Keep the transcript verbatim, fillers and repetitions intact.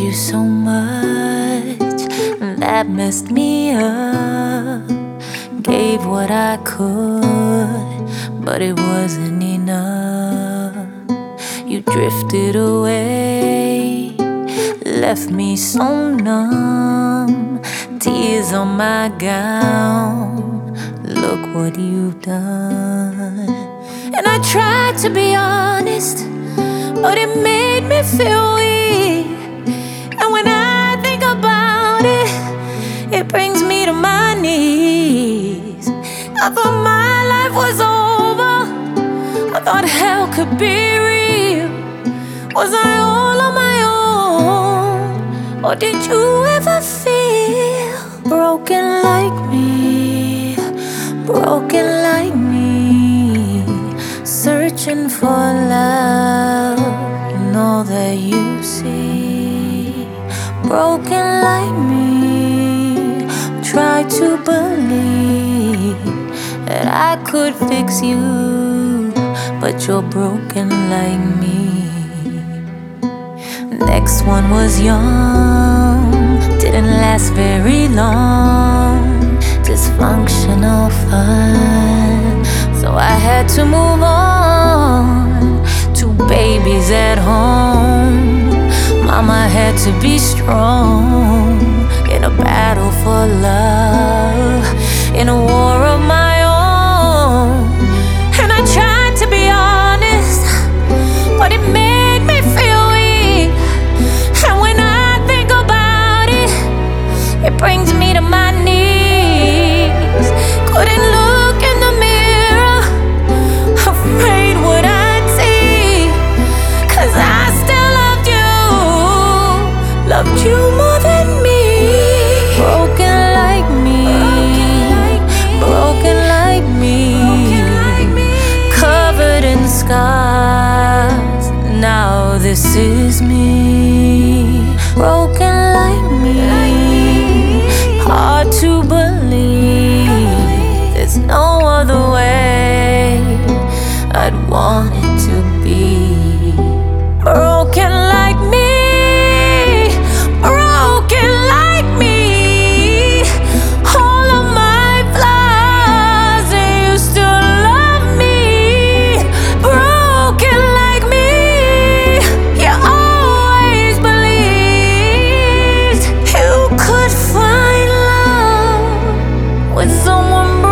you so much, that messed me up. Gave what I could, but it wasn't enough. You drifted away, left me so numb. Tears on my gown, look what you've done. And I tried to be honest, but it made me feel weak. And when I think about it, it brings me to my knees. I thought my life was over, I thought hell could be real. Was I all on my own, or did you ever feel broken like me, broken like me, searching for love in all that you see? Broken like me, try to believe that I could fix you, but you're broken like me. Next one was young, didn't last very long, dysfunctional fun, so I had to move on. Two babies at home, mama had to be strong in a battle for love, in a war of my own. And I tried to be honest, but it made me feel weak. And when I think about it, it brings me to my knees. Couldn't look in the mirror, afraid what I'd see. Cause I still loved you, loved you more than me. Broken like me, broken like me, covered in scars. Now this is me, broken like me, hard to believe. There's no other way I'd want it to be. Broken like me, broken like me, all of my flaws, and you still love me. Broken like me, you always believed you could find love with someone broken